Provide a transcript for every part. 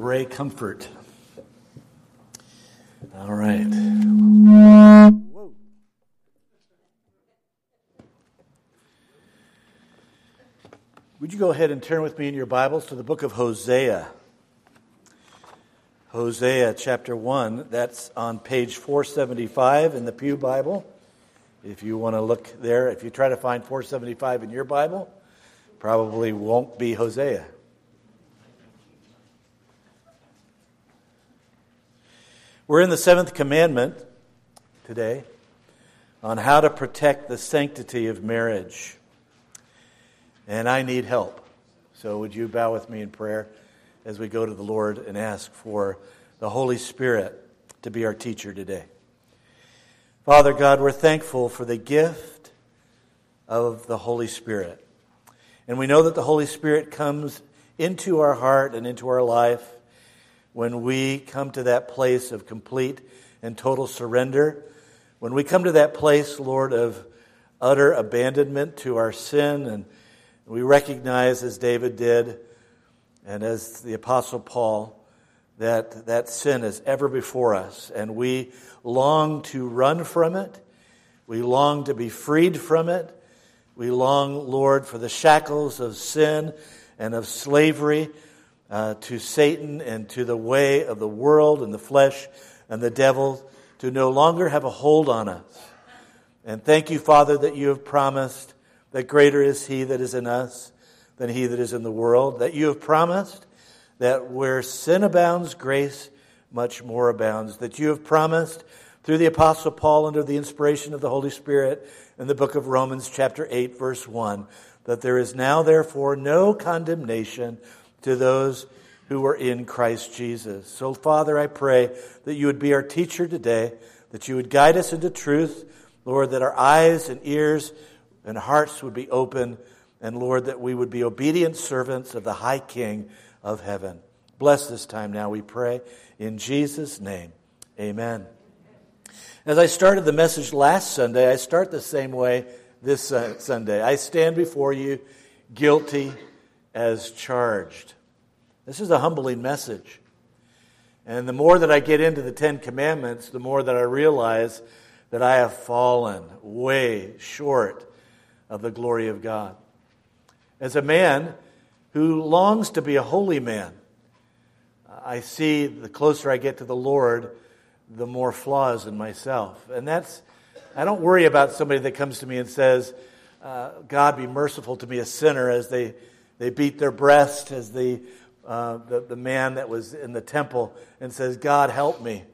Ray Comfort. All right. Whoa. Would you go ahead and turn with me in your Bibles to the book of Hosea? Hosea chapter 1. That's on page 475 in the Pew Bible. If you want to look there, if you try to find 475 in your Bible, probably won't be Hosea. We're in the 7th commandment today on how to protect the sanctity of marriage. And I need help. So would you bow with me in prayer as we go to the Lord and ask for the Holy Spirit to be our teacher today. Father God, we're thankful for the gift of the Holy Spirit. And we know that the Holy Spirit comes into our heart and into our life when we come to that place of complete and total surrender. When we come to that place, Lord, of utter abandonment to our sin, and we recognize, as David did, and as the Apostle Paul, that sin is ever before us, and we long to run from it. We long to be freed from it. We long, Lord, for the shackles of sin and of slavery to Satan and to the way of the world and the flesh and the devil to no longer have a hold on us. And thank you, Father, that you have promised that greater is He that is in us than he that is in the world, that you have promised that where sin abounds, grace much more abounds, that you have promised through the Apostle Paul under the inspiration of the Holy Spirit in the book of Romans chapter 8 verse 1, that there is now therefore no condemnation to those who are in Christ Jesus. So Father, I pray that you would be our teacher today, that you would guide us into truth, Lord, that our eyes and ears and hearts would be open, and Lord, that we would be obedient servants of the High King of heaven. Bless this time now, we pray, in Jesus' name. Amen. As I started the message last Sunday, I start the same way this Sunday. I stand before you guilty as charged. This is a humbling message. And the more that I get into the Ten Commandments, the more that I realize that I have fallen way short of the glory of God. As a man who longs to be a holy man, I see the closer I get to the Lord, the more flaws in myself. And I don't worry about somebody that comes to me and says, God be merciful to me, a sinner, as they beat their breast, as the man that was in the temple and says, God help me.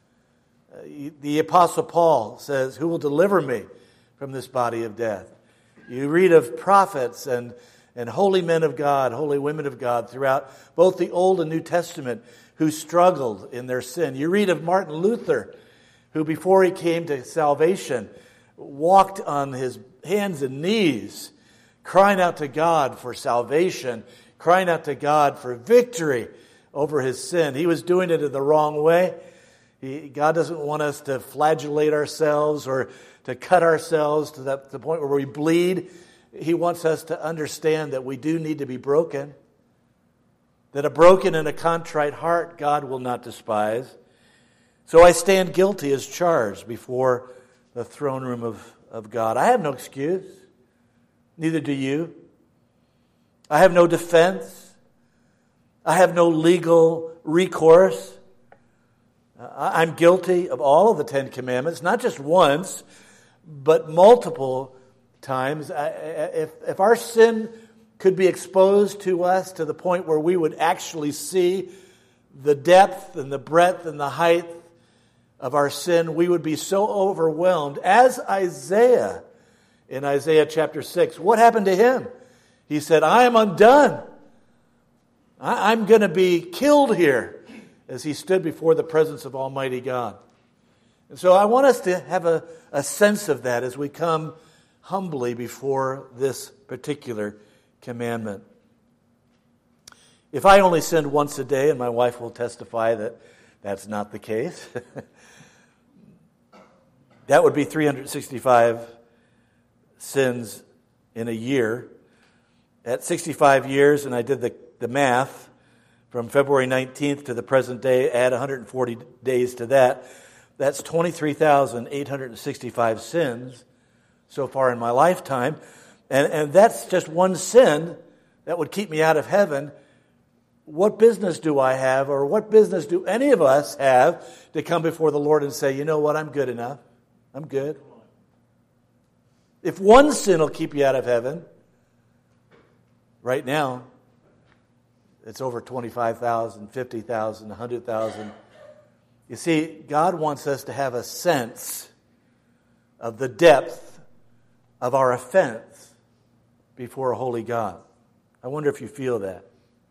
The Apostle Paul says, who will deliver me from this body of death? You read of prophets and holy men of God, holy women of God throughout both the Old and New Testament who struggled in their sin. You read of Martin Luther, who before he came to salvation walked on his hands and knees, crying out to God for salvation, crying out to God for victory over his sin. He was doing it in the wrong way. God doesn't want us to flagellate ourselves or to cut ourselves to the point where we bleed. He wants us to understand that we do need to be broken, that a broken and a contrite heart God will not despise. So I stand guilty as charged before the throne room of God. I have no excuse. Neither do you. I have no defense. I have no legal recourse. I'm guilty of all of the Ten Commandments, not just once, but multiple times. If our sin could be exposed to us to the point where we would actually see the depth and the breadth and the height of our sin, we would be so overwhelmed. As Isaiah, in Isaiah chapter 6, what happened to him? He said, I am undone. I'm going to be killed here, as he stood before the presence of Almighty God. And so I want us to have a sense of that as we come humbly before this particular commandment. If I only sinned once a day, and my wife will testify that that's not the case, that would be 365 sins in a year. At 65 years, and I did the math, From February 19th to the present day, add 140 days to that. That's 23,865 sins so far in my lifetime. And that's just one sin that would keep me out of heaven. What business do I have, or what business do any of us have to come before the Lord and say, you know what, I'm good enough. I'm good. If one sin will keep you out of heaven, right now, it's over 25,000, 50,000, 100,000. You see, God wants us to have a sense of the depth of our offense before a holy God. I wonder if you feel that.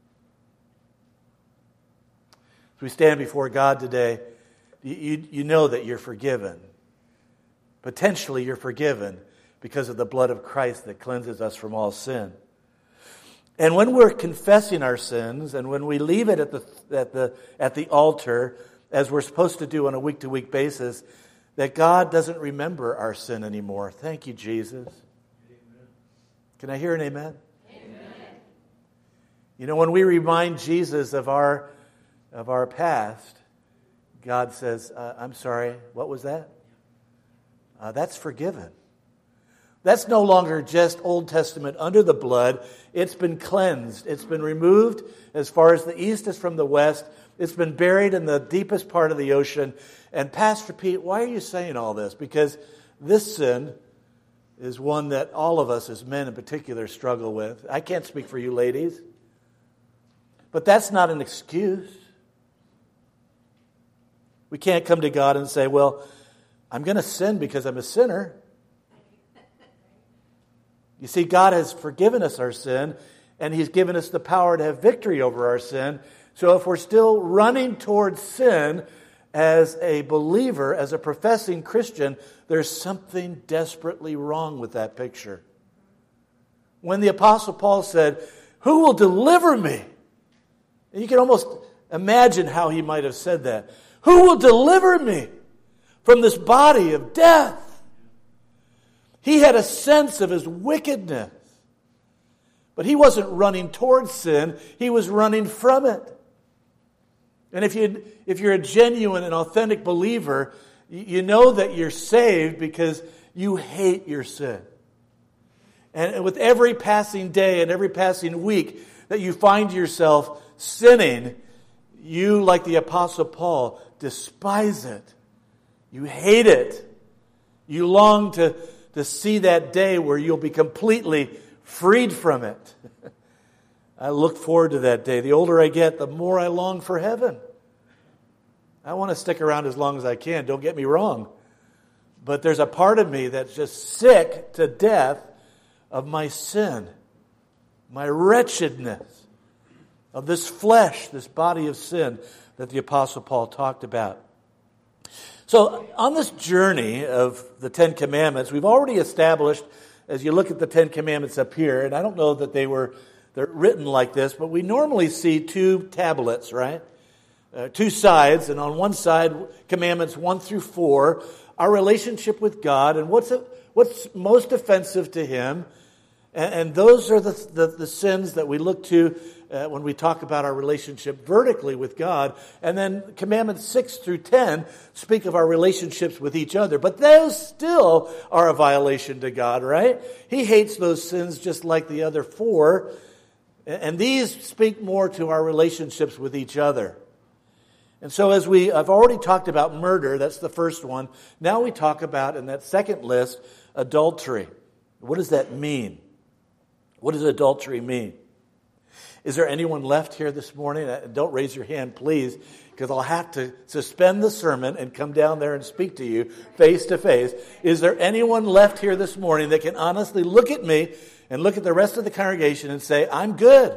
As we stand before God today, you know that you're forgiven. Potentially you're forgiven because of the blood of Christ that cleanses us from all sin. And when we're confessing our sins, and when we leave it at the altar, as we're supposed to do on a week-to-week basis, that God doesn't remember our sin anymore. Thank you, Jesus. Amen. Can I hear an amen? Amen. You know, when we remind Jesus of our past, God says, I'm sorry, what was that? That's forgiven. That's no longer just Old Testament under the blood. It's been cleansed. It's been removed as far as the east is from the west. It's been buried in the deepest part of the ocean. And Pastor Pete, why are you saying all this? Because this sin is one that all of us as men in particular struggle with. I can't speak for you ladies. But that's not an excuse. We can't come to God and say, well, I'm going to sin because I'm a sinner. You see, God has forgiven us our sin, and He's given us the power to have victory over our sin. So if we're still running towards sin as a believer, as a professing Christian, there's something desperately wrong with that picture. When the Apostle Paul said, who will deliver me? And you can almost imagine how he might have said that. Who will deliver me from this body of death? He had a sense of his wickedness. But he wasn't running towards sin. He was running from it. And if you're a genuine and authentic believer, you know that you're saved because you hate your sin. And with every passing day and every passing week that you find yourself sinning, you, like the Apostle Paul, despise it. You hate it. You long to see that day where you'll be completely freed from it. I look forward to that day. The older I get, the more I long for heaven. I want to stick around as long as I can, don't get me wrong. But there's a part of me that's just sick to death of my sin, my wretchedness, of this flesh, this body of sin that the Apostle Paul talked about. So on this journey of the Ten Commandments, we've already established, as you look at the Ten Commandments up here, and I don't know that they're written like this, but we normally see two tablets, right? Two sides, and on one side, Commandments 1 through 4, our relationship with God, and what's most offensive to Him, and those are the sins that we look to when we talk about our relationship vertically with God. And then Commandments 6 through 10 speak of our relationships with each other. But those still are a violation to God, right? He hates those sins just like the other 4. And these speak more to our relationships with each other. And so I've already talked about murder, that's the first one. Now we talk about, in that second list, adultery. What does that mean? What does adultery mean? Is there anyone left here this morning? Don't raise your hand, please, because I'll have to suspend the sermon and come down there and speak to you face to face. Is there anyone left here this morning that can honestly look at me and look at the rest of the congregation and say, I'm good?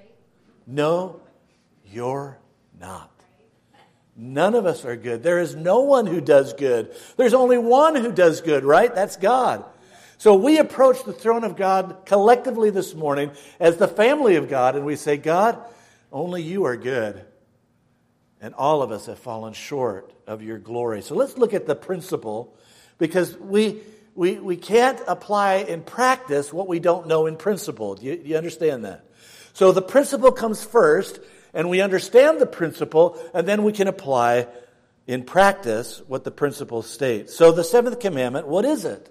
No, you're not. None of us are good. There is no one who does good. There's only one who does good, right? That's God. So we approach the throne of God collectively this morning as the family of God, and we say, God, only you are good. And all of us have fallen short of your glory. So let's look at the principle, because we can't apply in practice what we don't know in principle. Do you understand that? So the principle comes first, and we understand the principle, and then we can apply in practice what the principle states. So the seventh commandment, what is it?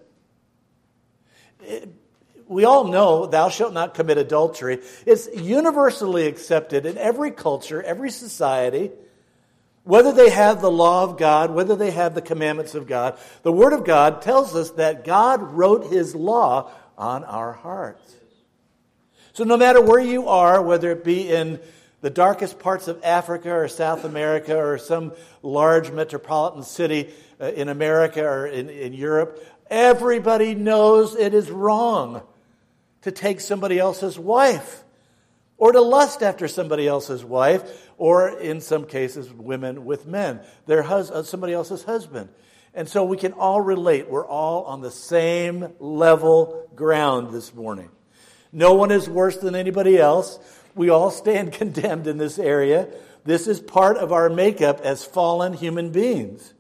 We all know, thou shalt not commit adultery. It's universally accepted in every culture, every society, whether they have the law of God, whether they have the commandments of God. The Word of God tells us that God wrote His law on our hearts. So no matter where you are, whether it be in the darkest parts of Africa or South America or some large metropolitan city in America or in Europe, everybody knows it is wrong to take somebody else's wife or to lust after somebody else's wife, or in some cases, women with men, somebody else's husband. And so we can all relate. We're all on the same level ground this morning. No one is worse than anybody else. We all stand condemned in this area. This is part of our makeup as fallen human beings.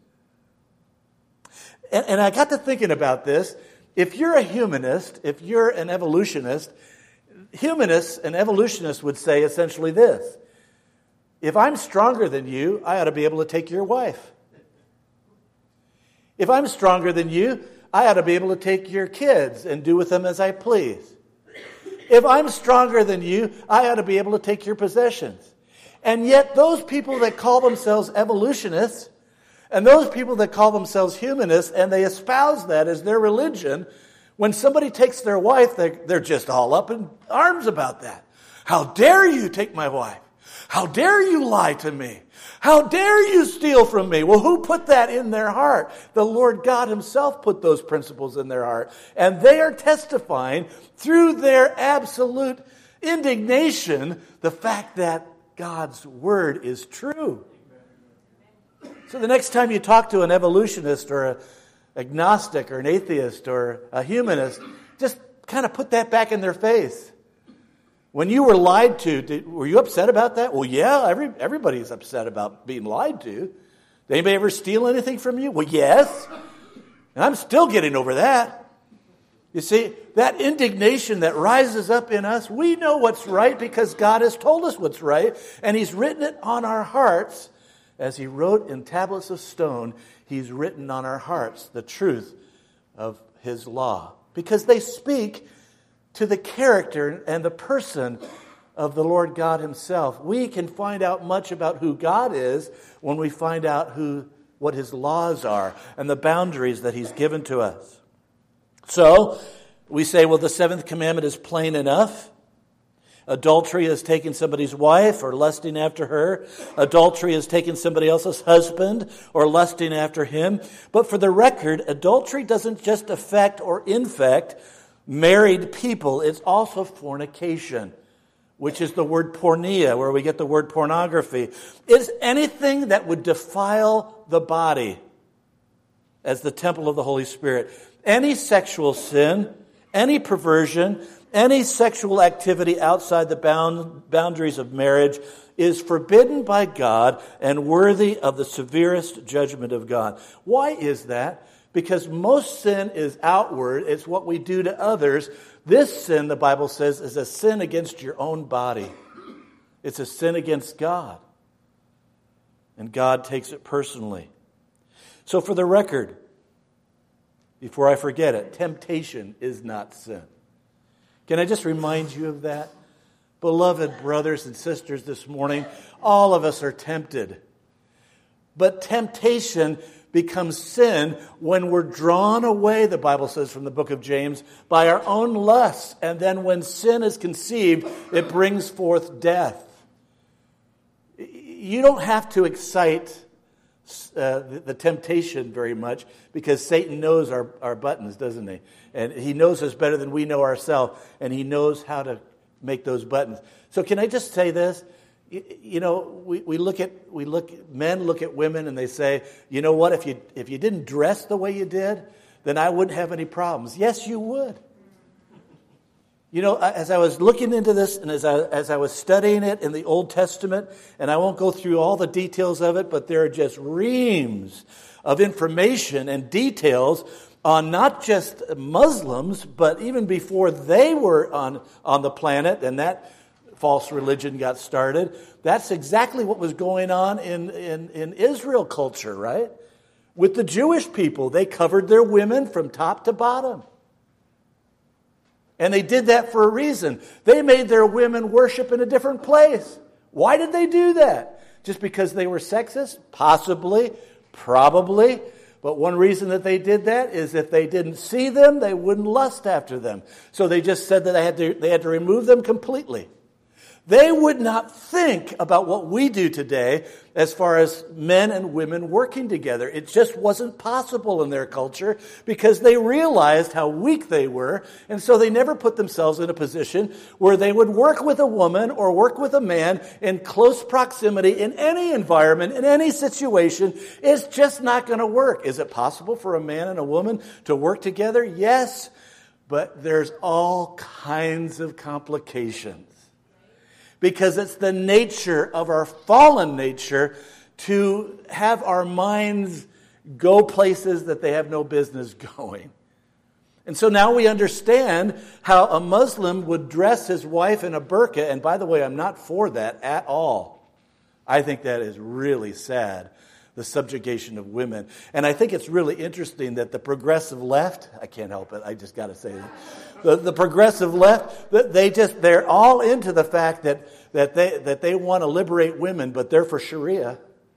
And I got to thinking about this. If you're a humanist, if you're an evolutionist, humanists and evolutionists would say essentially this: if I'm stronger than you, I ought to be able to take your wife. If I'm stronger than you, I ought to be able to take your kids and do with them as I please. If I'm stronger than you, I ought to be able to take your possessions. And yet those people that call themselves evolutionists and those people that call themselves humanists, and they espouse that as their religion, when somebody takes their wife, they're just all up in arms about that. How dare you take my wife? How dare you lie to me? How dare you steal from me? Well, who put that in their heart? The Lord God Himself put those principles in their heart. And they are testifying through their absolute indignation the fact that God's Word is true. So the next time you talk to an evolutionist or an agnostic or an atheist or a humanist, just kind of put that back in their face. When you were lied to, were you upset about that? Well, yeah, everybody's upset about being lied to. Did anybody ever steal anything from you? Well, yes. And I'm still getting over that. You see, that indignation that rises up in us, we know what's right because God has told us what's right, and He's written it on our hearts. As He wrote in tablets of stone, He's written on our hearts the truth of His law, because they speak to the character and the person of the Lord God Himself. We can find out much about who God is when we find out what His laws are and the boundaries that He's given to us. So, we say, well, the seventh commandment is plain enough. Adultery is taking somebody's wife or lusting after her. Adultery is taking somebody else's husband or lusting after him. But for the record, adultery doesn't just affect or infect married people. It's also fornication, which is the word porneia, where we get the word pornography. It's anything that would defile the body as the temple of the Holy Spirit. Any sexual sin, any perversion, any sexual activity outside the boundaries of marriage is forbidden by God and worthy of the severest judgment of God. Why is that? Because most sin is outward. It's what we do to others. This sin, the Bible says, is a sin against your own body. It's a sin against God. And God takes it personally. So for the record, before I forget it, temptation is not sin. Can I just remind you of that? Beloved brothers and sisters, this morning, all of us are tempted. But temptation becomes sin when we're drawn away, the Bible says from the book of James, by our own lusts. And then when sin is conceived, it brings forth death. You don't have to excite the temptation very much, because Satan knows our buttons, doesn't he? And he knows us better than we know ourselves, and he knows how to make those buttons. So can I just say this? You know, men look at women and they say, you know what, if you didn't dress the way you did, then I wouldn't have any problems. Yes, you would. You know, as I was looking into this and as I was studying it in the Old Testament, and I won't go through all the details of it, but there are just reams of information and details on not just Muslims, but even before they were on the planet, and that false religion got started. That's exactly what was going on in Israel culture, right? With the Jewish people, they covered their women from top to bottom. And they did that for a reason. They made their women worship in a different place. Why did they do that? Just because they were sexist? Possibly, probably. But one reason that they did that is if they didn't see them, they wouldn't lust after them. So they just said that they had to remove them completely. They would not think about what we do today as far as men and women working together. It just wasn't possible in their culture because they realized how weak they were, and so they never put themselves in a position where they would work with a woman or work with a man in close proximity in any environment, in any situation. It's just not going to work. Is it possible for a man and a woman to work together? Yes, but there's all kinds of complications. Because it's the nature of our fallen nature to have our minds go places that they have no business going. And so now we understand how a Muslim would dress his wife in a burqa. And by the way, I'm not for that at all. I think that is really sad, the subjugation of women. And I think it's really interesting that the progressive left, I can't help it, I just got to say that. The progressive left, they're all into the fact that they want to liberate women, but they're for Sharia.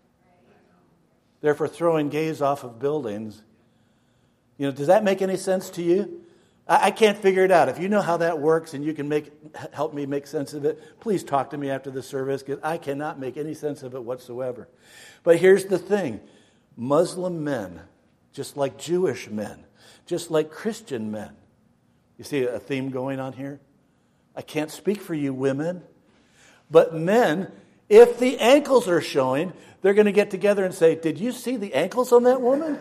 They're for throwing gays off of buildings. You know, does that make any sense to you? I can't figure it out. If you know how that works and you can help me make sense of it, please talk to me after the service, because I cannot make any sense of it whatsoever. But here's the thing. Muslim men, just like Jewish men, just like Christian men. You see a theme going on here? I can't speak for you women, but men, if the ankles are showing, they're going to get together and say, did you see the ankles on that woman?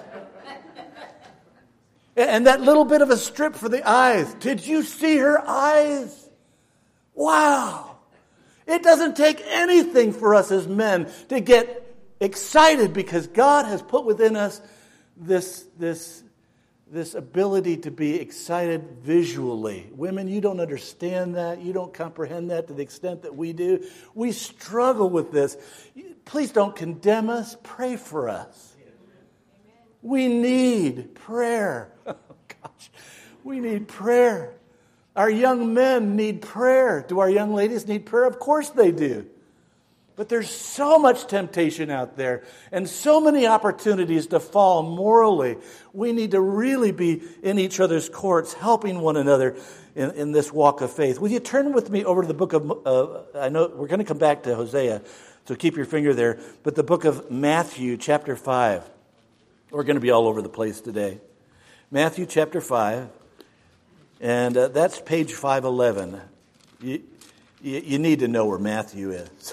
And that little bit of a strip for the eyes. Did you see her eyes? Wow. It doesn't take anything for us as men to get excited because God has put within us this ability to be excited visually. Women, you don't understand that. You don't comprehend that to the extent that we do. We struggle with this. Please don't condemn us. Pray for us. We need prayer. Oh, gosh. We need prayer. Our young men need prayer. Do our young ladies need prayer? Of course they do. But there's so much temptation out there and so many opportunities to fall morally. We need to really be in each other's courts, helping one another in this walk of faith. Will you turn with me over to the book of, I know we're going to come back to Hosea, so keep your finger there, but the book of Matthew, chapter 5. We're going to be all over the place today. Matthew, chapter 5, and that's page 511. You need to know where Matthew is.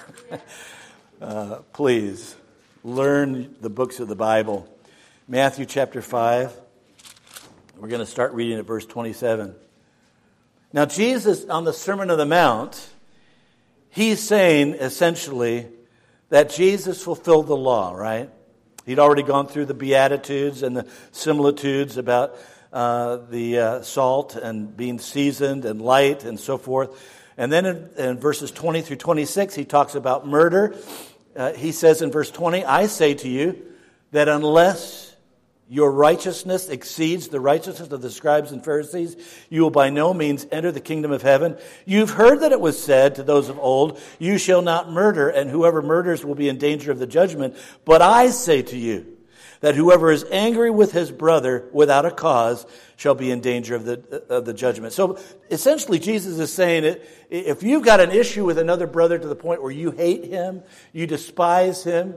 Please, learn the books of the Bible. Matthew chapter 5. We're going to start reading at verse 27. Now Jesus, on the Sermon on the Mount, he's saying essentially that Jesus fulfilled the law, right? He'd already gone through the Beatitudes and the similitudes about the salt and being seasoned and light and so forth. And then in verses 20 through 26, he talks about murder. He says in verse 20, I say to you that unless your righteousness exceeds the righteousness of the scribes and Pharisees, you will by no means enter the kingdom of heaven. You've heard that it was said to those of old, you shall not murder, and whoever murders will be in danger of the judgment. But I say to you that whoever is angry with his brother without a cause shall be in danger of the judgment. So essentially Jesus is saying, if you've got an issue with another brother to the point where you hate him, you despise him,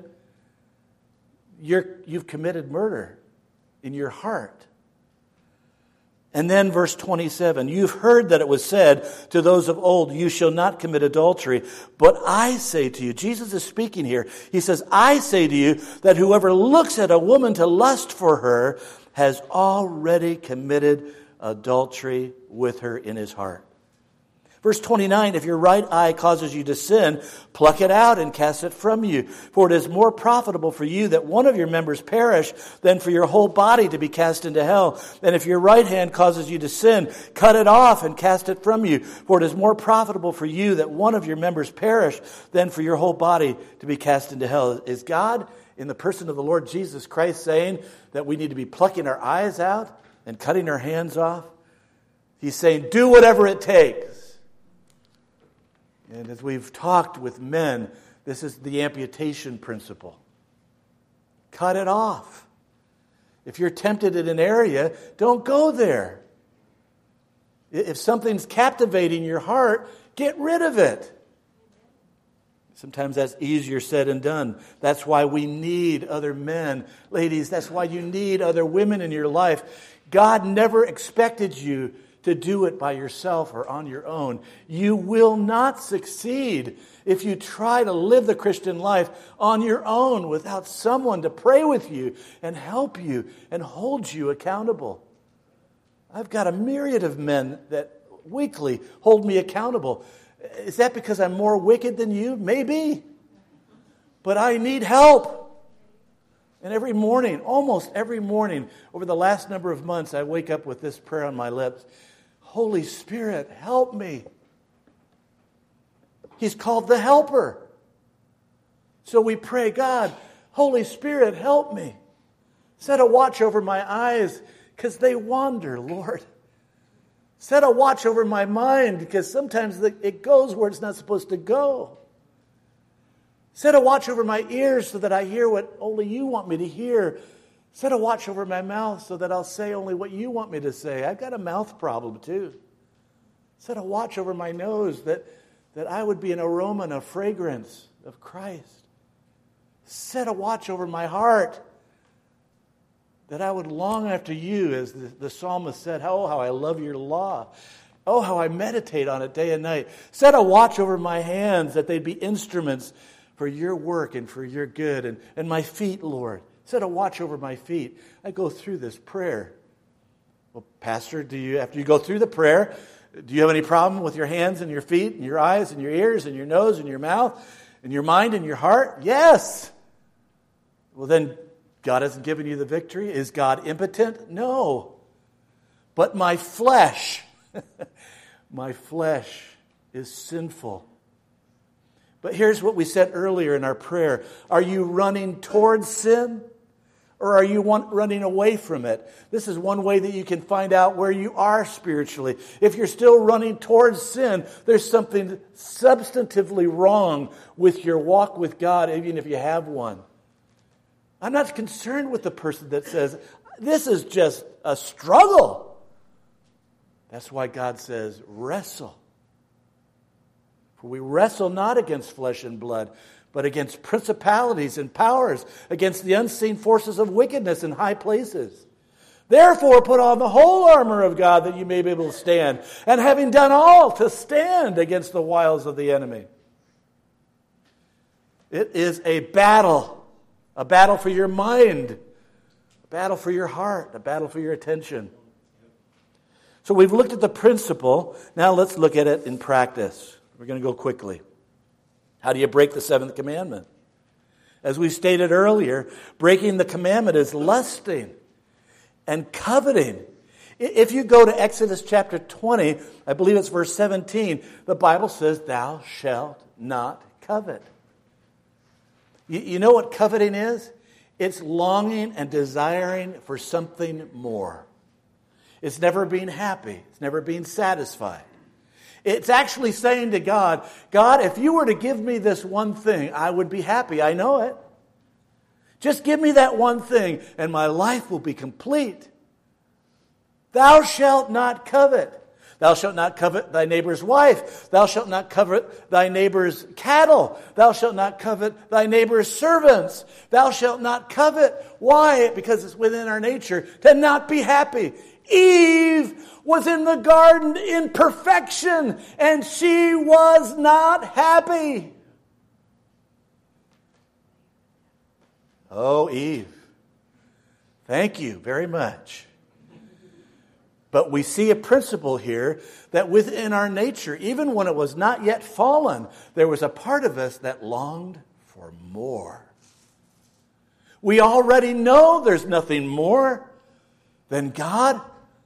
you've committed murder in your heart. And then verse 27, you've heard that it was said to those of old, you shall not commit adultery. But I say to you, Jesus is speaking here. He says, I say to you that whoever looks at a woman to lust for her has already committed adultery with her in his heart. Verse 29, if your right eye causes you to sin, pluck it out and cast it from you. For it is more profitable for you that one of your members perish than for your whole body to be cast into hell. And if your right hand causes you to sin, cut it off and cast it from you. For it is more profitable for you that one of your members perish than for your whole body to be cast into hell. Is God, in the person of the Lord Jesus Christ, saying that we need to be plucking our eyes out and cutting our hands off? He's saying, do whatever it takes. And as we've talked with men, this is the amputation principle. Cut it off. If you're tempted in an area, don't go there. If something's captivating your heart, get rid of it. Sometimes that's easier said than done. That's why we need other men. Ladies, that's why you need other women in your life. God never expected you to do it by yourself or on your own. You will not succeed if you try to live the Christian life on your own without someone to pray with you and help you and hold you accountable. I've got a myriad of men that weekly hold me accountable. Is that because I'm more wicked than you? Maybe. But I need help. And every morning, almost every morning, over the last number of months, I wake up with this prayer on my lips. Holy Spirit, help me. He's called the helper. So we pray, God, Holy Spirit, help me. Set a watch over my eyes because they wander, Lord. Set a watch over my mind because sometimes it goes where it's not supposed to go. Set a watch over my ears so that I hear what only you want me to hear. Set a watch over my mouth so that I'll say only what you want me to say. I've got a mouth problem too. Set a watch over my nose that I would be an aroma and a fragrance of Christ. Set a watch over my heart that I would long after you, as the psalmist said, oh, how I love your law. Oh, how I meditate on it day and night. Set a watch over my hands that they'd be instruments for your work and for your good. And my feet, Lord. Set a watch over my feet. I go through this prayer. Well, Pastor, after you go through the prayer, do you have any problem with your hands and your feet and your eyes and your ears and your nose and your mouth and your mind and your heart? Yes. Well, then God hasn't given you the victory. Is God impotent? No. But my flesh, my flesh is sinful. But here's what we said earlier in our prayer. Are you running towards sin? Or are you running away from it? This is one way that you can find out where you are spiritually. If you're still running towards sin, there's something substantively wrong with your walk with God, even if you have one. I'm not concerned with the person that says, this is just a struggle. That's why God says, wrestle. For we wrestle not against flesh and blood, but against principalities and powers, against the unseen forces of wickedness in high places. Therefore, put on the whole armor of God that you may be able to stand, and having done all, to stand against the wiles of the enemy. It is a battle for your mind, a battle for your heart, a battle for your attention. So we've looked at the principle. Now let's look at it in practice. We're going to go quickly. How do you break the seventh commandment? As we stated earlier, breaking the commandment is lusting and coveting. If you go to Exodus chapter 20, I believe it's verse 17, the Bible says, thou shalt not covet. You know what coveting is? It's longing and desiring for something more. It's never being happy. It's never being satisfied. It's actually saying to God, God, if you were to give me this one thing, I would be happy. I know it. Just give me that one thing, and my life will be complete. Thou shalt not covet. Thou shalt not covet thy neighbor's wife. Thou shalt not covet thy neighbor's cattle. Thou shalt not covet thy neighbor's servants. Thou shalt not covet. Why? Because it's within our nature to not be happy. Eve was in the garden in perfection, and she was not happy. Oh, Eve, thank you very much. But we see a principle here that within our nature, even when it was not yet fallen, there was a part of us that longed for more. We already know there's nothing more than God.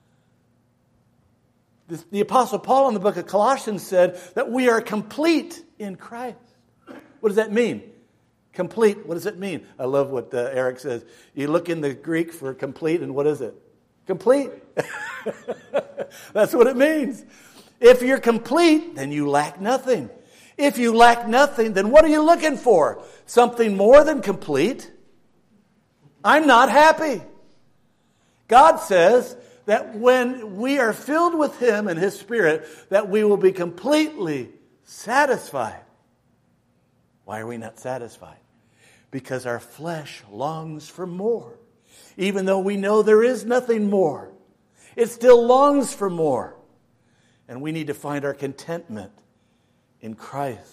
The Apostle Paul in the book of Colossians said that we are complete in Christ. What does that mean? Complete, what does it mean? I love what Eric says. You look in the Greek for complete, and what is it? Complete. That's what it means. If you're complete, then you lack nothing. If you lack nothing, then what are you looking for? Something more than complete? I'm not happy. God says that when we are filled with Him and His Spirit, that we will be completely satisfied. Why are we not satisfied? Because our flesh longs for more. Even though we know there is nothing more, it still longs for more. And we need to find our contentment in Christ.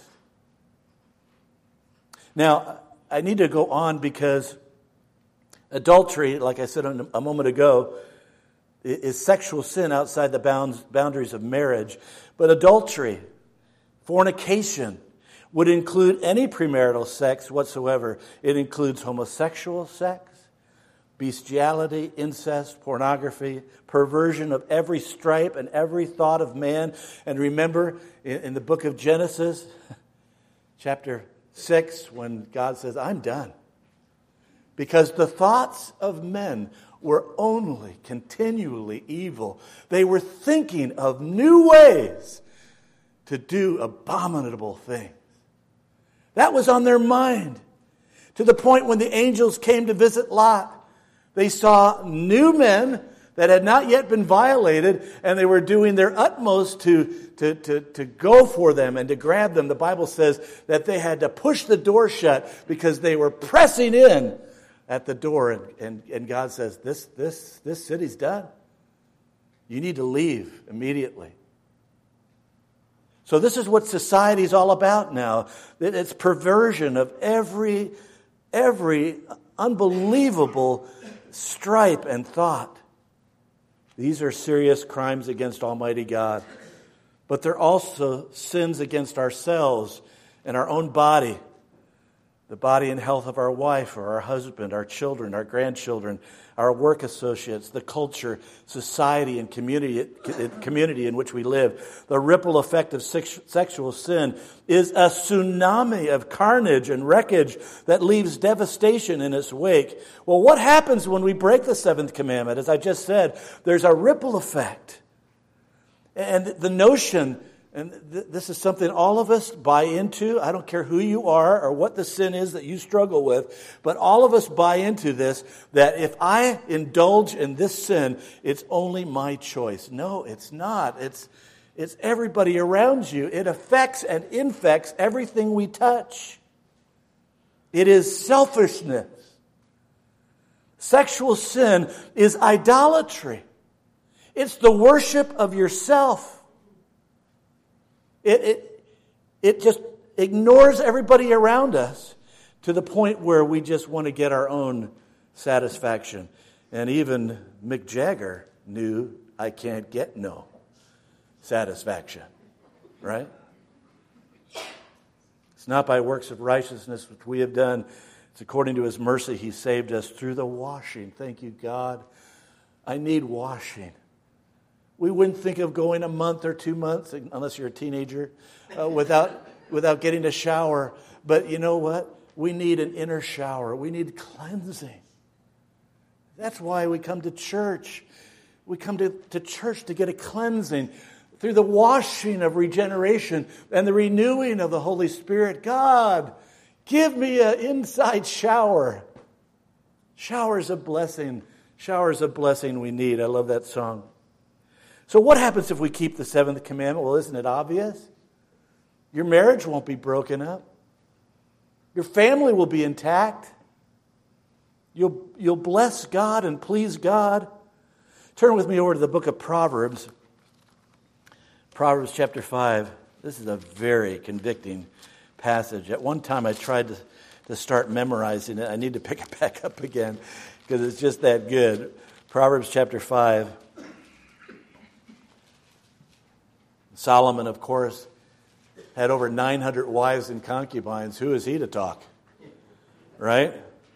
Now, I need to go on because adultery, like I said a moment ago, is sexual sin outside the boundaries of marriage. But adultery, fornication, would include any premarital sex whatsoever. It includes homosexual sex, bestiality, incest, pornography, perversion of every stripe and every thought of man. And remember, in the book of Genesis, chapter 6, when God says, I'm done. Because the thoughts of men were only continually evil. They were thinking of new ways to do abominable things. That was on their mind. To the point when the angels came to visit Lot, they saw new men that had not yet been violated, and they were doing their utmost to go for them and to grab them. The Bible says that they had to push the door shut because they were pressing in at the door. And God says, this city's done. You need to leave immediately. So this is what society is all about now. It's perversion of every unbelievable stripe and thought. These are serious crimes against Almighty God. But they're also sins against ourselves and our own body. The body and health of our wife or our husband, our children, our grandchildren, our work associates, the culture, society, and community in which we live. The ripple effect of sexual sin is a tsunami of carnage and wreckage that leaves devastation in its wake. Well, what happens when we break the seventh commandment? As I just said, there's a ripple effect. And the notion, and this is something all of us buy into. I don't care who you are or what the sin is that you struggle with, but all of us buy into this, that if I indulge in this sin, it's only my choice. No, it's not. It's everybody around you. It affects and infects everything we touch. It is selfishness. Sexual sin is idolatry. It's the worship of yourself. It just ignores everybody around us to the point where we just want to get our own satisfaction. And even Mick Jagger knew, I can't get no satisfaction. Right? It's not by works of righteousness which we have done. It's according to His mercy He saved us through the washing. Thank you, God. I need washing. We wouldn't think of going a month or 2 months, unless you're a teenager, without getting a shower. But you know what? We need an inner shower. We need cleansing. That's why we come to church. We come to church to get a cleansing through the washing of regeneration and the renewing of the Holy Spirit. God, give me an inside shower. Showers of blessing. Showers of blessing we need. I love that song. So what happens if we keep the seventh commandment? Well, isn't it obvious? Your marriage won't be broken up. Your family will be intact. You'll bless God and please God. Turn with me over to the book of Proverbs. Proverbs chapter 5. This is a very convicting passage. At one time I tried to start memorizing it. I need to pick it back up again because it's just that good. Proverbs chapter 5. Solomon, of course, had over 900 wives and concubines. Who is he to talk? Right?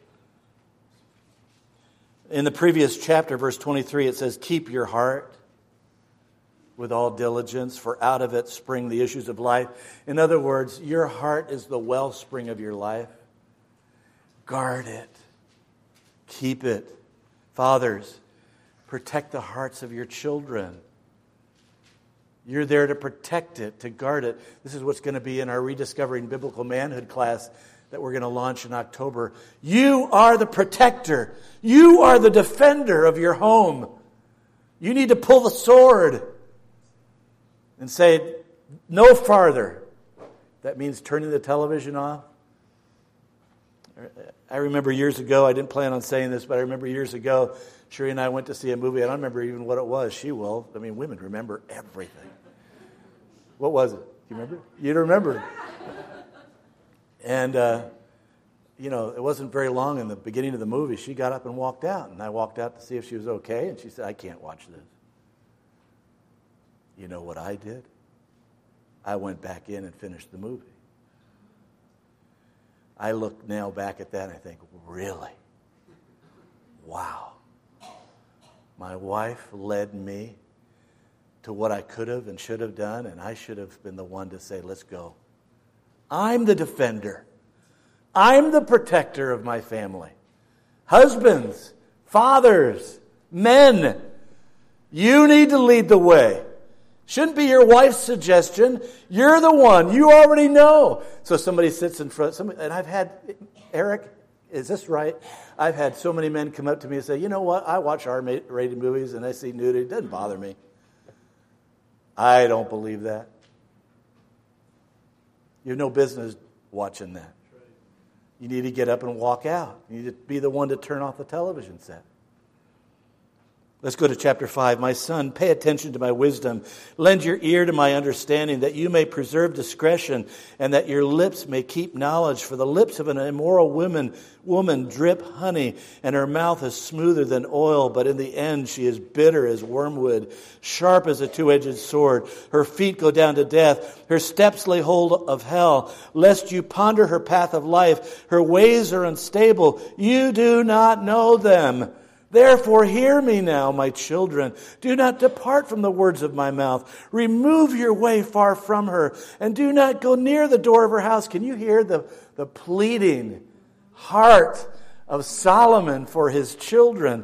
In the previous chapter, verse 23, it says, keep your heart with all diligence, for out of it spring the issues of life. In other words, your heart is the wellspring of your life. Guard it. Keep it. Fathers, protect the hearts of your children. You're there to protect it, to guard it. This is what's going to be in our Rediscovering Biblical Manhood class that we're going to launch in October. You are the protector. You are the defender of your home. You need to pull the sword and say, no farther. That means turning the television off. I remember years ago, I didn't plan on saying this, but I remember years ago, Sherry and I went to see a movie. I don't remember even what it was. She will. I mean, women remember everything. What was it? You remember? You don't remember. And, it wasn't very long in the beginning of the movie. She got up and walked out. And I walked out to see if she was okay. And she said, I can't watch this. You know what I did? I went back in and finished the movie. I look now back at that and I think, really? Wow. My wife led me to what I could have and should have done, and I should have been the one to say, let's go. I'm the defender. I'm the protector of my family. Husbands, fathers, men, you need to lead the way. Shouldn't be your wife's suggestion. You're the one. You already know. So somebody sits in front, and I've had, Eric, is this right? I've had so many men come up to me and say, you know what? I watch R-rated movies and I see nudity. It doesn't bother me. I don't believe that. You have no business watching that. You need to get up and walk out. You need to be the one to turn off the television set. Let's go to chapter 5. My son, pay attention to my wisdom. Lend your ear to my understanding, that you may preserve discretion, and that your lips may keep knowledge. For the lips of an immoral woman drip honey, and her mouth is smoother than oil, but in the end she is bitter as wormwood, sharp as a two-edged sword. Her feet go down to death. Her steps lay hold of hell, lest you ponder her path of life. Her ways are unstable. You do not know them. Therefore, hear me now, my children. Do not depart from the words of my mouth. Remove your way far from her, and do not go near the door of her house. Can you hear the pleading heart of Solomon for his children?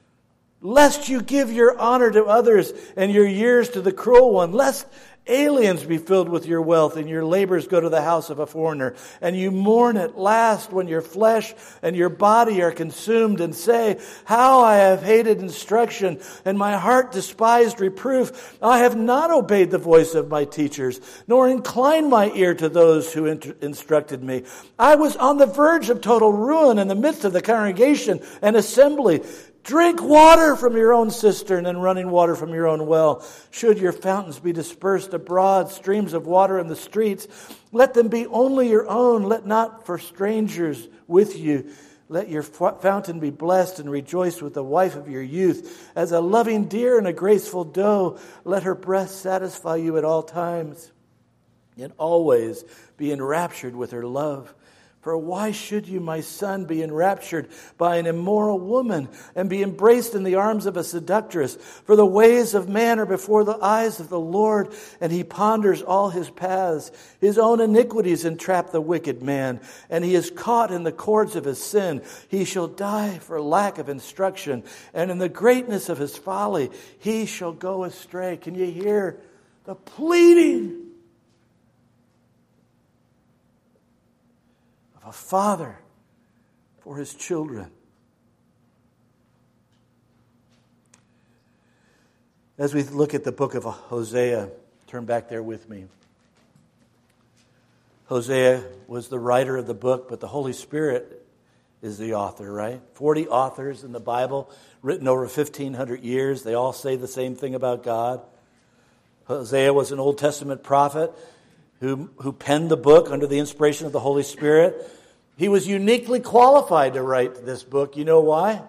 Lest you give your honor to others and your years to the cruel one. Lest aliens be filled with your wealth, and your labors go to the house of a foreigner. And you mourn at last when your flesh and your body are consumed, and say, how I have hated instruction, and my heart despised reproof. I have not obeyed the voice of my teachers, nor inclined my ear to those who instructed me. I was on the verge of total ruin in the midst of the congregation and assembly. Drink water from your own cistern and running water from your own well. Should your fountains be dispersed abroad, streams of water in the streets, let them be only your own. Let not for strangers with you. Let your fountain be blessed, and rejoice with the wife of your youth. As a loving deer and a graceful doe, let her breast satisfy you at all times, and always be enraptured with her love. For why should you, my son, be enraptured by an immoral woman, and be embraced in the arms of a seductress? For the ways of man are before the eyes of the Lord, and he ponders all his paths. His own iniquities entrap the wicked man, and he is caught in the cords of his sin. He shall die for lack of instruction, and in the greatness of his folly he shall go astray. Can you hear the pleading of a father for his children? As we look at the book of Hosea, turn back there with me. Hosea was the writer of the book, but the Holy Spirit is the author, right? 40 authors in the Bible, written over 1,500 years. They all say the same thing about God. Hosea was an Old Testament prophet who penned the book under the inspiration of the Holy Spirit. He was uniquely qualified to write this book. You know why?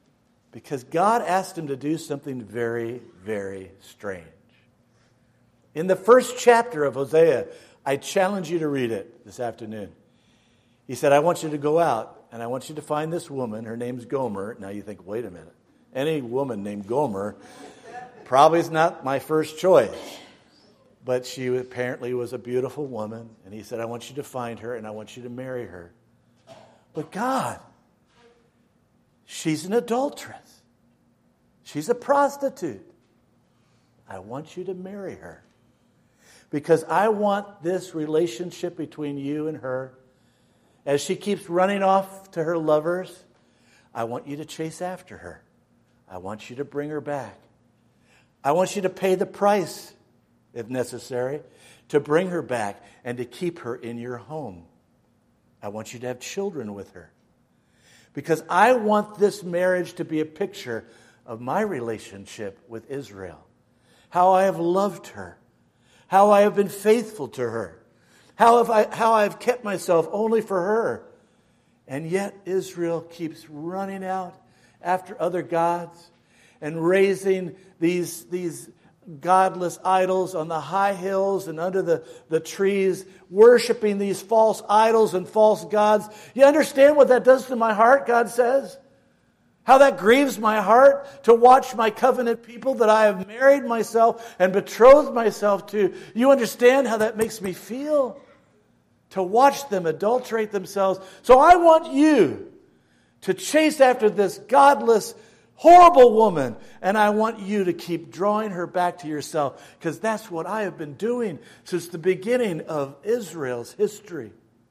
Because God asked him to do something very, very strange. In the first chapter of Hosea, I challenge you to read it this afternoon. He said, I want you to go out and I want you to find this woman. Her name's Gomer. Now you think, wait a minute. Any woman named Gomer probably is not my first choice. But she apparently was a beautiful woman. And he said, I want you to find her and I want you to marry her. But God, she's an adulteress. She's a prostitute. I want you to marry her. Because I want this relationship between you and her, as she keeps running off to her lovers, I want you to chase after her. I want you to bring her back. I want you to pay the price, if necessary, to bring her back and to keep her in your home. I want you to have children with her. Because I want this marriage to be a picture of my relationship with Israel. How I have loved her. How I have been faithful to her. How I have kept myself only for her. And yet Israel keeps running out after other gods and raising these godless idols on the high hills and under the trees, worshiping these false idols and false gods. You understand what that does to my heart, God says? How that grieves my heart to watch my covenant people that I have married myself and betrothed myself to. You understand how that makes me feel? To watch them adulterate themselves. So I want you to chase after this godless, horrible woman, and I want you to keep drawing her back to yourself, because that's what I have been doing since the beginning of Israel's history.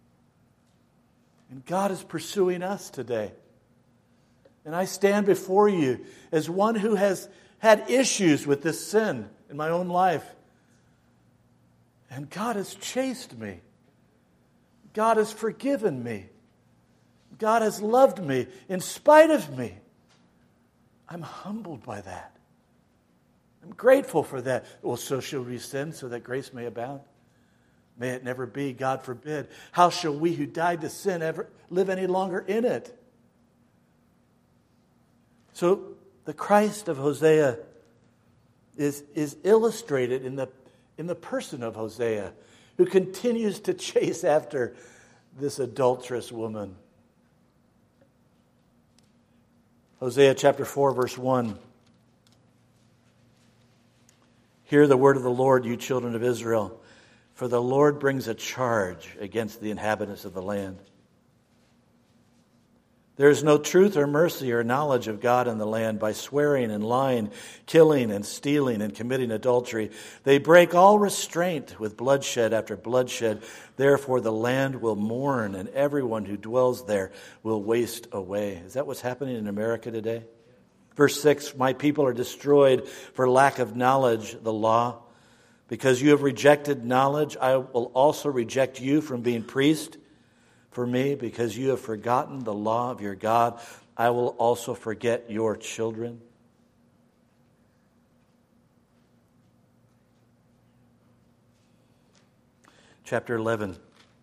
And God is pursuing us today. And I stand before you as one who has had issues with this sin in my own life. And God has chased me. God has forgiven me. God has loved me in spite of me. I'm humbled by that. I'm grateful for that. Well, so shall we sin so that grace may abound? May it never be, God forbid. How shall we who died to sin ever live any longer in it? So the Christ of Hosea is illustrated in the person of Hosea, who continues to chase after this adulterous woman. Hosea chapter 4, verse 1. Hear the word of the Lord, you children of Israel, for the Lord brings a charge against the inhabitants of the land. There is no truth or mercy or knowledge of God in the land. By swearing and lying, killing and stealing and committing adultery, they break all restraint with bloodshed after bloodshed. Therefore the land will mourn, and everyone who dwells there will waste away. Is that what's happening in America today? Verse 6, my people are destroyed for lack of knowledge, the law. Because you have rejected knowledge, I will also reject you from being priest for me. Because you have forgotten the law of your God, I will also forget your children. Chapter 11.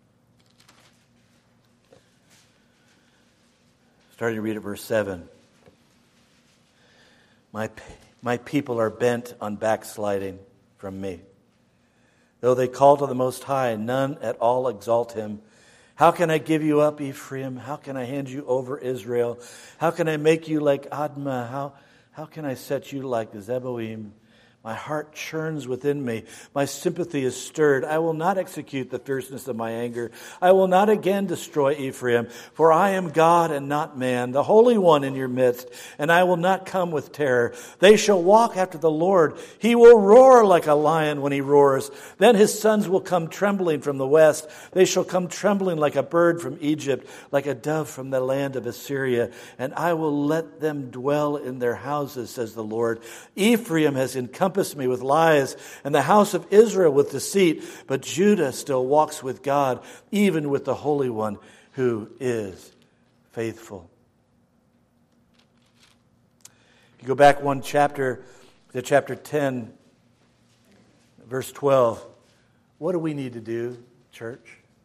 Starting to read at verse 7. My people are bent on backsliding from me. Though they call to the Most High, none at all exalt him. How can I give you up, Ephraim? How can I hand you over, Israel? How can I make you like Admah? How can I set you like Zeboim? My heart churns within me. My sympathy is stirred. I will not execute the fierceness of my anger. I will not again destroy Ephraim, for I am God and not man, the Holy One in your midst, and I will not come with terror. They shall walk after the Lord. He will roar like a lion when he roars. Then his sons will come trembling from the west. They shall come trembling like a bird from Egypt, like a dove from the land of Assyria. And I will let them dwell in their houses, says the Lord. Ephraim has encompassed me with lies, and the house of Israel with deceit, but Judah still walks with God, even with the Holy One who is faithful. You go back one chapter to chapter 10, verse 12. What do we need to do, church?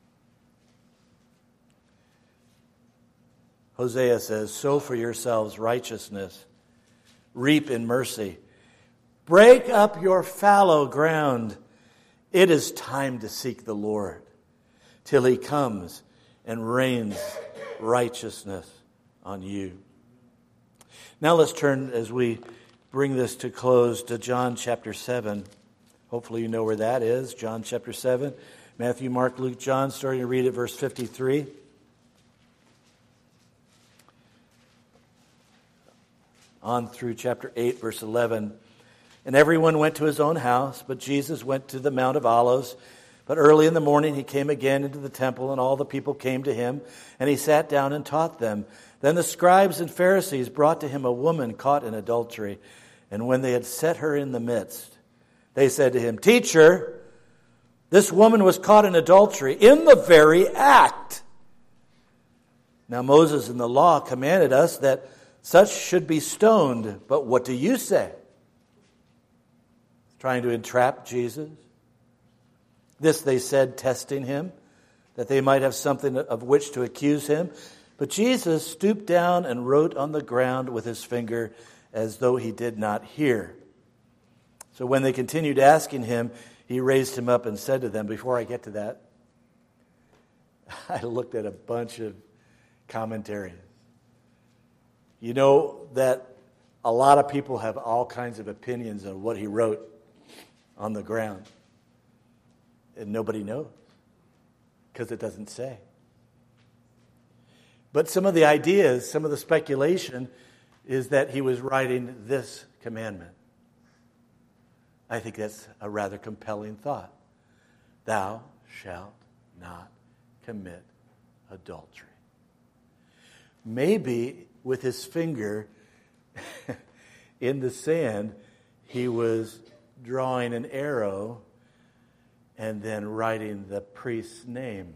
Hosea says, sow for yourselves righteousness, reap in mercy. Break up your fallow ground It is time to seek the Lord till he comes and rains righteousness on you. Now let's turn, as we bring this to close, to John chapter 7. Hopefully you know where that is. John chapter 7. Matthew, Mark, Luke, John, starting to read at verse 53. On through chapter 8, verse 11. And everyone went to his own house, but Jesus went to the Mount of Olives. But early in the morning he came again into the temple, and all the people came to him, and he sat down and taught them. Then the scribes and Pharisees brought to him a woman caught in adultery. And when they had set her in the midst, they said to him, "Teacher, this woman was caught in adultery in the very act. Now Moses in the law commanded us that such should be stoned. But what do you say?" Trying to entrap Jesus. This they said, testing him, that they might have something of which to accuse him. But Jesus stooped down and wrote on the ground with his finger, as though he did not hear. So when they continued asking him, he raised him up and said to them, before I get to that, I looked at a bunch of commentaries. You know that a lot of people have all kinds of opinions on what he wrote on the ground. And nobody knows, because it doesn't say. But some of the ideas, some of the speculation is that he was writing this commandment. I think that's a rather compelling thought. Thou shalt not commit adultery. Maybe with his finger in the sand, he was drawing an arrow and then writing the priest's name.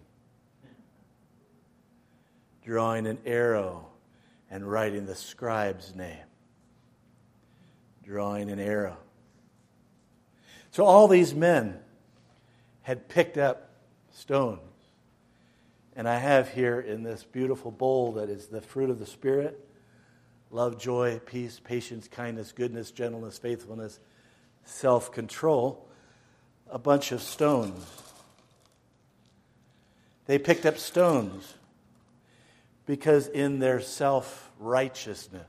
Drawing an arrow and writing the scribe's name. Drawing an arrow. So all these men had picked up stones. And I have here in this beautiful bowl that is the fruit of the Spirit, love, joy, peace, patience, kindness, goodness, gentleness, faithfulness, self-control, a bunch of stones. They picked up stones because in their self-righteousness,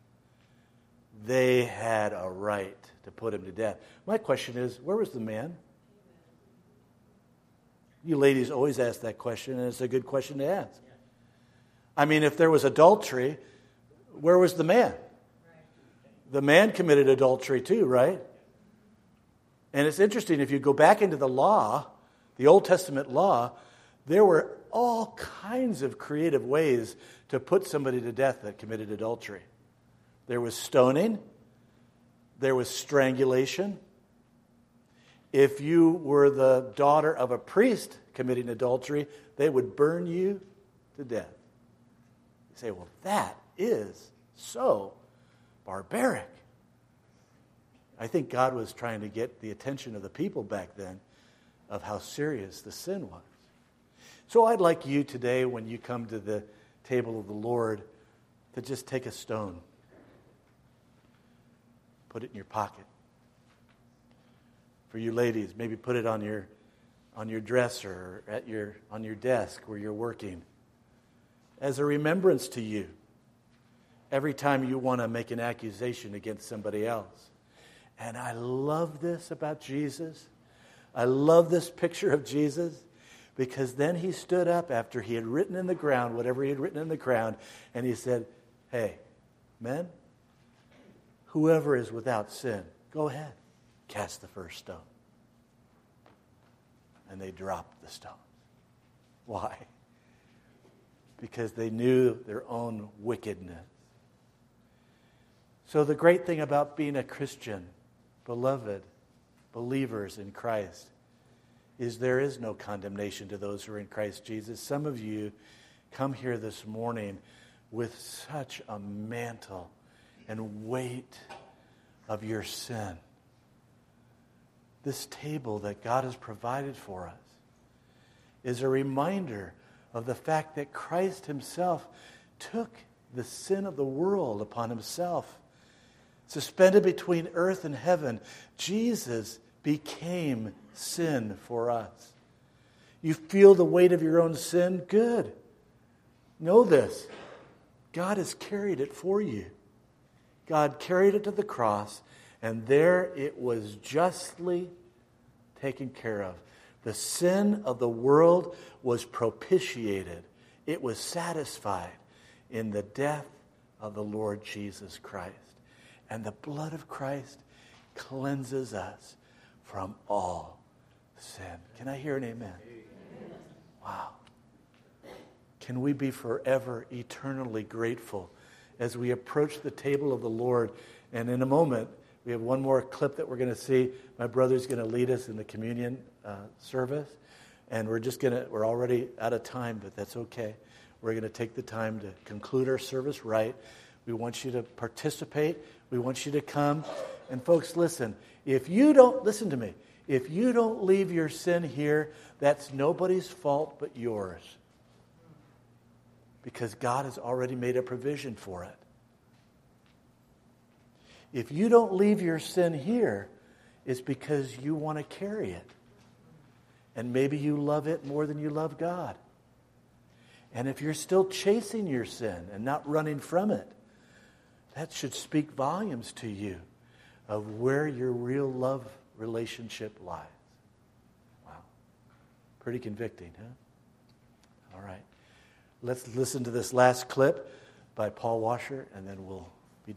they had a right to put him to death. My question is, where was the man? You ladies always ask that question, and it's a good question to ask. I mean, if there was adultery, where was the man? The man committed adultery too, right? And it's interesting, if you go back into the law, the Old Testament law, there were all kinds of creative ways to put somebody to death that committed adultery. There was stoning. There was strangulation. If you were the daughter of a priest committing adultery, they would burn you to death. You say, well, that is so barbaric. I think God was trying to get the attention of the people back then of how serious the sin was. So I'd like you today, when you come to the table of the Lord, to just take a stone, put it in your pocket. For you ladies, maybe put it on your dresser or on your desk where you're working, as a remembrance to you every time you want to make an accusation against somebody else. And I love this about Jesus. I love this picture of Jesus, because then he stood up after he had written in the ground whatever he had written in the ground, and he said, hey, men, whoever is without sin, go ahead, cast the first stone. And they dropped the stones. Why? Because they knew their own wickedness. So the great thing about being a Christian, beloved believers in Christ, is there is no condemnation to those who are in Christ Jesus. Some of you come here this morning with such a mantle and weight of your sin. This table that God has provided for us is a reminder of the fact that Christ himself took the sin of the world upon himself. Suspended between earth and heaven, Jesus became sin for us. You feel the weight of your own sin? Good. Know this. God has carried it for you. God carried it to the cross, and there it was justly taken care of. The sin of the world was propitiated. It was satisfied in the death of the Lord Jesus Christ. And the blood of Christ cleanses us from all sin. Can I hear an amen? Wow. Can we be forever, eternally grateful as we approach the table of the Lord? And in a moment, we have one more clip that we're going to see. My brother's going to lead us in the communion service. And we're already out of time, but that's okay. We're going to take the time to conclude our service right. We want you to participate. We want you to come. And folks, listen, listen to me. If you don't leave your sin here, that's nobody's fault but yours. Because God has already made a provision for it. If you don't leave your sin here, it's because you want to carry it. And maybe you love it more than you love God. And if you're still chasing your sin and not running from it, that should speak volumes to you of where your real love relationship lies. Wow. Pretty convicting, huh? All right. Let's listen to this last clip by Paul Washer, and then we'll